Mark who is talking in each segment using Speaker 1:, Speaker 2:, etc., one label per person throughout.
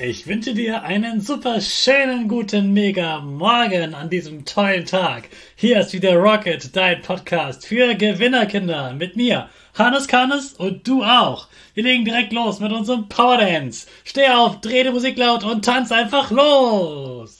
Speaker 1: Ich wünsche dir einen super schönen guten Mega Morgen an diesem tollen Tag. Hier ist wieder Rocket, dein Podcast für Gewinnerkinder mit mir, Hannes Kannes und du auch. Wir legen direkt los mit unserem Power Dance. Steh auf, dreh die Musik laut und tanz einfach los.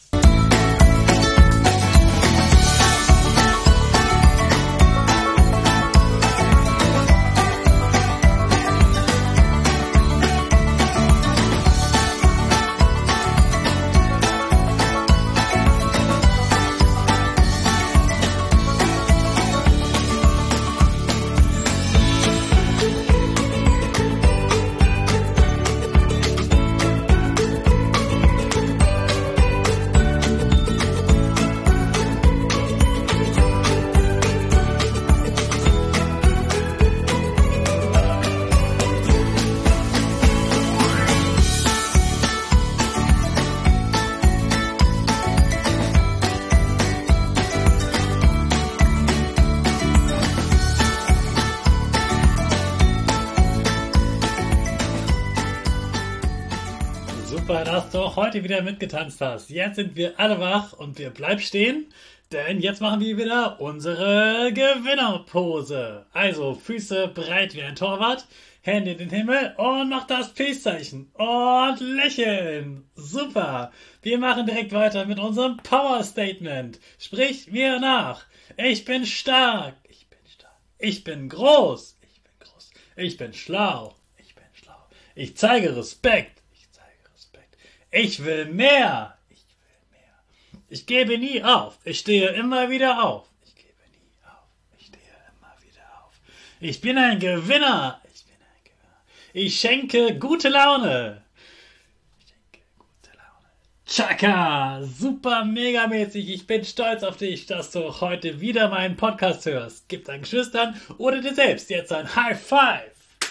Speaker 1: Super, dass du auch heute wieder mitgetanzt hast. Jetzt sind wir alle wach und wir bleiben stehen, denn jetzt machen wir wieder unsere Gewinnerpose. Also Füße breit wie ein Torwart, Hände in den Himmel und noch das Peace-Zeichen und lächeln. Super, wir machen direkt weiter mit unserem Power-Statement. Sprich mir nach. Ich bin stark. Ich bin stark. Ich bin groß. Ich bin groß. Ich bin schlau. Ich bin schlau. Ich zeige Respekt. Ich will mehr. Ich will mehr. Ich gebe nie auf. Ich stehe immer wieder auf. Ich gebe nie auf. Ich stehe immer wieder auf. Ich bin ein Gewinner. Ich bin ein Gewinner. Ich schenke gute Laune. Ich schenke gute Laune. Chaka! Super megamäßig. Ich bin stolz auf dich, dass du heute wieder meinen Podcast hörst. Gib deinen Geschwistern oder dir selbst jetzt ein High Five.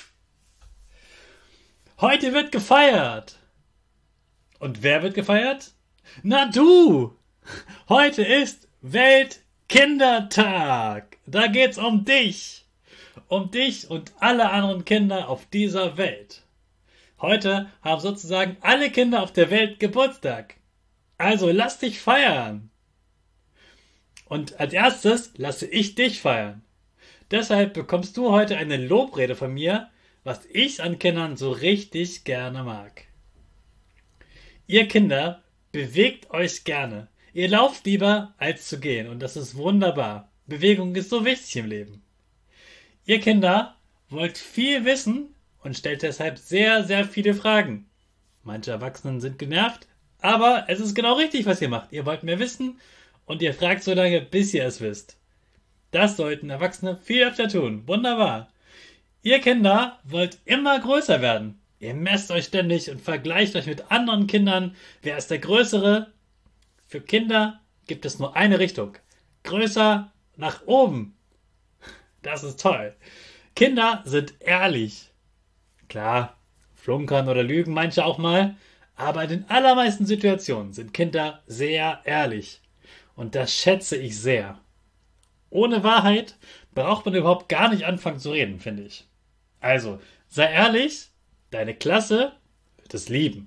Speaker 1: Heute wird gefeiert. Und wer wird gefeiert? Na du! Heute ist Weltkindertag. Da geht's um dich. Um dich und alle anderen Kinder auf dieser Welt. Heute haben sozusagen alle Kinder auf der Welt Geburtstag. Also lass dich feiern. Und als erstes lasse ich dich feiern. Deshalb bekommst du heute eine Lobrede von mir, was ich an Kindern so richtig gerne mag. Ihr Kinder, bewegt euch gerne. Ihr lauft lieber, als zu gehen. Und das ist wunderbar. Bewegung ist so wichtig im Leben. Ihr Kinder wollt viel wissen und stellt deshalb sehr, sehr viele Fragen. Manche Erwachsenen sind genervt, aber es ist genau richtig, was ihr macht. Ihr wollt mehr wissen und ihr fragt so lange, bis ihr es wisst. Das sollten Erwachsene viel öfter tun. Wunderbar. Ihr Kinder wollt immer größer werden. Ihr messt euch ständig und vergleicht euch mit anderen Kindern. Wer ist der Größere? Für Kinder gibt es nur eine Richtung. Größer nach oben. Das ist toll. Kinder sind ehrlich. Klar, flunkern oder lügen manche auch mal. Aber in den allermeisten Situationen sind Kinder sehr ehrlich. Und das schätze ich sehr. Ohne Wahrheit braucht man überhaupt gar nicht anfangen zu reden, finde ich. Also, sei ehrlich. Deine Klasse wird es lieben.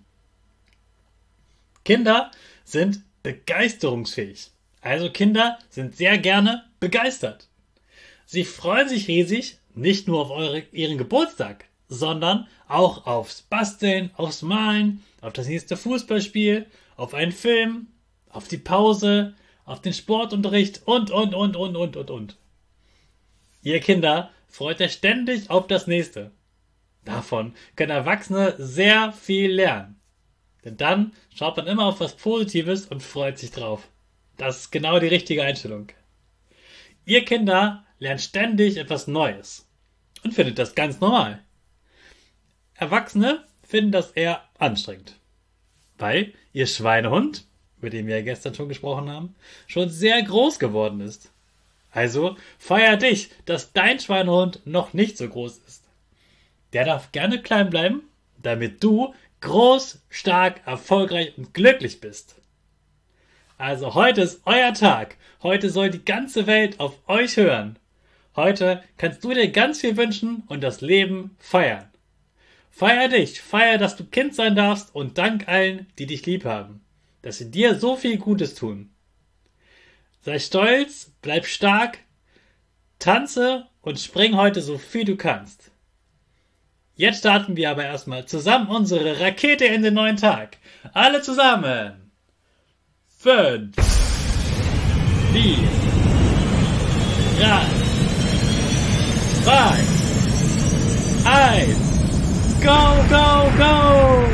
Speaker 1: Kinder sind begeisterungsfähig. Also Kinder sind sehr gerne begeistert. Sie freuen sich riesig, nicht nur auf ihren Geburtstag, sondern auch aufs Basteln, aufs Malen, auf das nächste Fußballspiel, auf einen Film, auf die Pause, auf den Sportunterricht und. Ihr Kinder freut euch ständig auf das nächste. Davon können Erwachsene sehr viel lernen. Denn dann schaut man immer auf was Positives und freut sich drauf. Das ist genau die richtige Einstellung. Ihr Kinder lernt ständig etwas Neues und findet das ganz normal. Erwachsene finden das eher anstrengend, weil ihr Schweinehund, über den wir ja gestern schon gesprochen haben, schon sehr groß geworden ist. Also feier dich, dass dein Schweinehund noch nicht so groß ist. Der darf gerne klein bleiben, damit du groß, stark, erfolgreich und glücklich bist. Also heute ist euer Tag. Heute soll die ganze Welt auf euch hören. Heute kannst du dir ganz viel wünschen und das Leben feiern. Feier dich, feier, dass du Kind sein darfst und dank allen, die dich lieb haben, dass sie dir so viel Gutes tun. Sei stolz, bleib stark, tanze und spring heute so viel du kannst. Jetzt starten wir aber erstmal zusammen unsere Rakete in den neuen Tag. Alle zusammen. 5, 4, 3, 2, 1. Go, go, go!